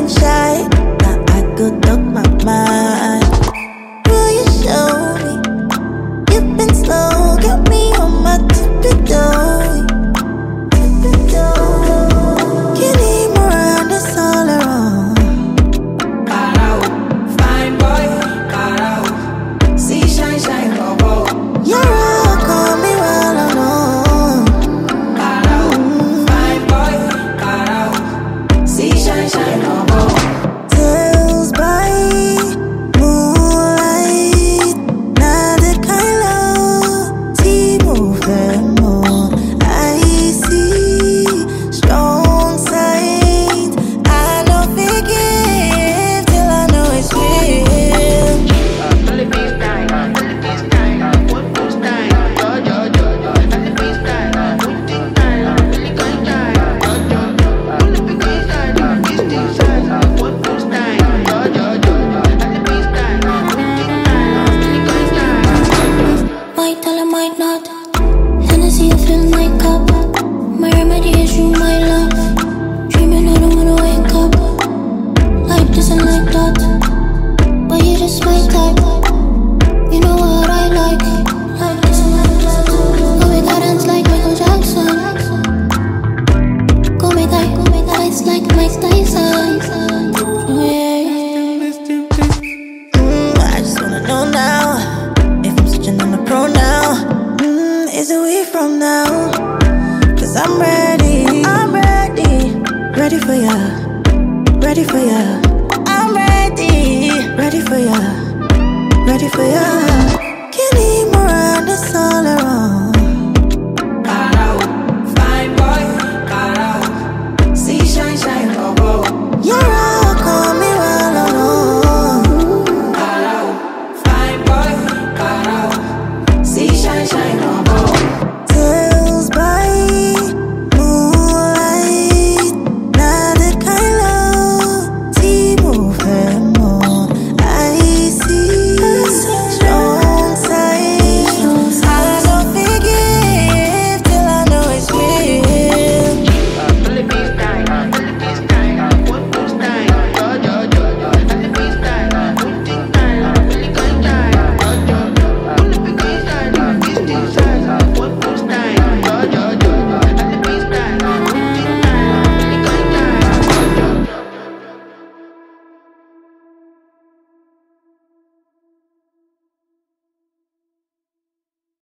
shy. Now I could talk my mind. Will you show me? You've been slow, got me on my tippy toe. You need more and it's all around. Carao, fine boy, Carao. See shine, shine, bobo. You're all call me well alone. Carao, fine boy, Carao. See shine, shine, bobo. Tales by moonlight. Now the kind of tea move them more. I see strong signs. I don't forgive till I know it's real. Philippines style, Philippines style, what do style, yo, Philippines style, Putin style, Philippine style, yo, Philippine style, Eastern style, what do style, yo, Philippines style, Putin style, Philippine style. Might tell I might not. Hennessy, I fill my cup. My remedy is you, my love. Dreaming I don't wanna wake up. Like this and like that. But you just my type. You know what I like. Like this and like that. Go make I dance like Michael Jackson. Go make ice like Mike Tyson. Oh yeah. I just wanna know now if I'm switching on the pro now. Is it we from now? Cause I'm ready. Ready for ya. Ready for ya. I'm ready. Ready for ya. Ready for ya. Can need more and it's all around.